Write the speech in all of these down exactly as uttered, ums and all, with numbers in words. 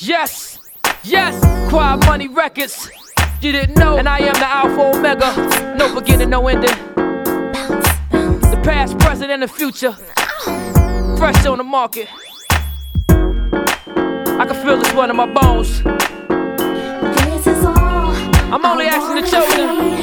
Yes, yes, Quad Money Records. You didn't know, and I am the Alpha Omega. No beginning, no ending. The past, present, and the future. Fresh on the market. I can feel this one in my bones. I'm only asking the children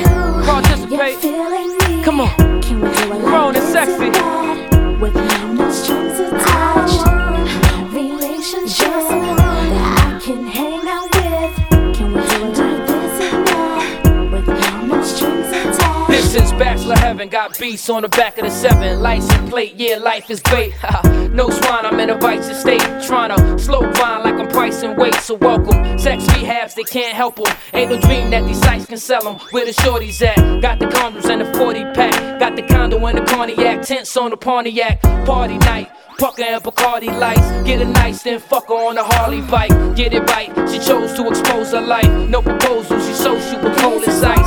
participate. Come on, grown and sexy. With no strings attached. Relationships that I can hang out with. Can we do this and that? With no strings attached. This is Bachelor Heaven, got beats on the back of the seven. License plate, yeah, life is great. No swine, I'm in a righteous state. Tryna slow grind like I'm pricing weight. So welcome, sex rehabs, they can't help them. Ain't no dream that these sites can sell them. Where the shorties at? Got the condoms and the forty pack. Got the condo and the cognac. Tents on the Pontiac. Party night. Pucker and Bacardi lights. Get it nice, then fuck her on a Harley bike. Get it right, she chose to expose her life. No proposal, she so super cold as ice.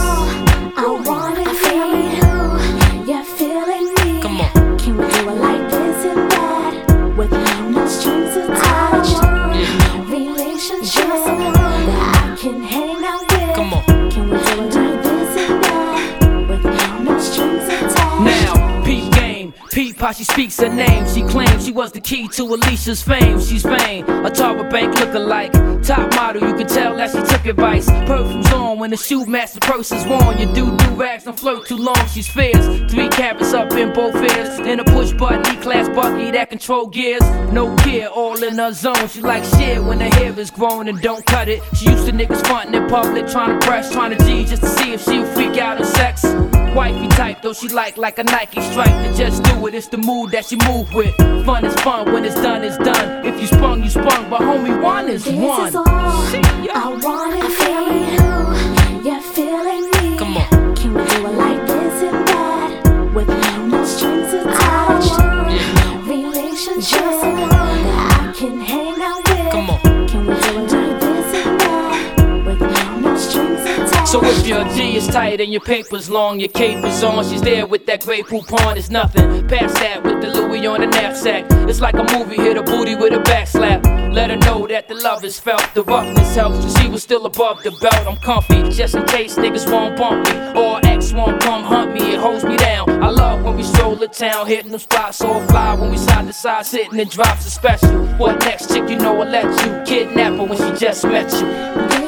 I wanna be you, you're feeling me. Come on. Can we do it like this and that? With no strings attached. Yeah. Relationships that I can hang out with. Come on. Can we do it do this and that? With no strings attached. Now, peep game, peep how she speaks her name. She claims she was the key to Alicia's fame. She's vain, a Tara Bank lookalike. Top model, you can tell that she took advice. Perfume's on when the shoe master purse is worn. You do do rags, don't flirt too long, she's fierce. Three carats up in both ears. In a push button, E-class buggy that control gears. No care, all in her zone. She like shit when her hair is grown and don't cut it. She used to niggas frontin' in public, trying to press, trying to G just to see if she'll freak out in sex. Wifey type, though she like like a Nike stripe. To just do it, it's the mood that she move with. Fun is fun, when it's done, it's done. If you sprung, you sprung, but homie, one is this one. Is all I wanna feel you, you're feeling me. Come on. Can we do it like this and that? With no strings attached. Yeah. Relationships that I can hang out with. Come on. Can we do it do this and that? With no strings attached. So if your G is tight and your paper's long, your cape is on, she's there with that Grey Poupon, it's nothing. Past that with the Louis on the knapsack. It's like a movie, hit a booty with a back slap. Let her know that the love is felt, the roughness helps. You see what's still above the belt, I'm comfy. Just in case niggas won't bump me, or X won't come hunt me, it holds me down. I love when we stroll the town, hitting them spots so fly. When we side to side, sitting and drops a special. What next, chick, you know I let you kidnap her when she just met you.